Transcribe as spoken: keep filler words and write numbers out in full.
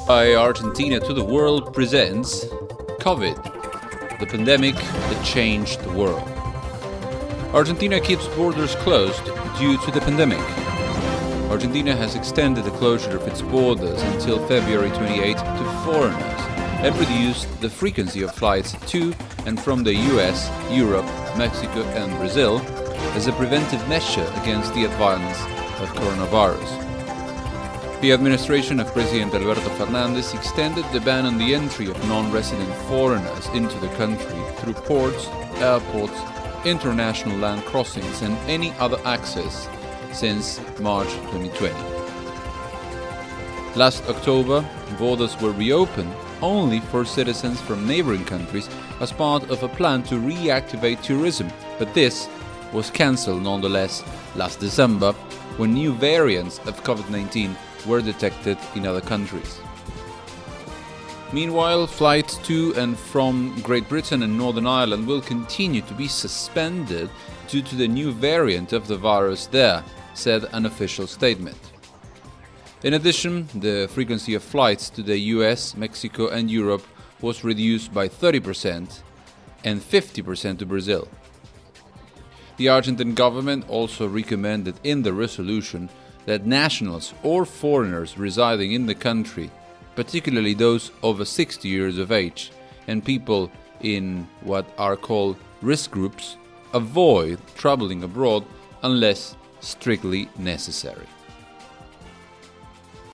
By Argentina to the World presents COVID, the pandemic that changed the world. Argentina keeps borders closed due to the pandemic. Argentina has extended the closure of its borders until February twenty-eighth to foreigners and reduced the frequency of flights to and from the U S, Europe, Mexico and Brazil as a preventive measure against the advance of coronavirus. The administration of President Alberto Fernandez extended the ban on the entry of non-resident foreigners into the country through ports, airports, international land crossings and any other access since March twenty twenty. Last October, borders were reopened only for citizens from neighboring countries as part of a plan to reactivate tourism, but this was cancelled nonetheless last December when new variants of COVID nineteen were detected in other countries. Meanwhile, flights to and from Great Britain and Northern Ireland will continue to be suspended due to the new variant of the virus there, said an official statement. In addition, the frequency of flights to the U S, Mexico and Europe was reduced by thirty percent and fifty percent to Brazil. The Argentine government also recommended in the resolution that nationals or foreigners residing in the country, particularly those over sixty years of age and people in what are called risk groups, avoid traveling abroad unless strictly necessary.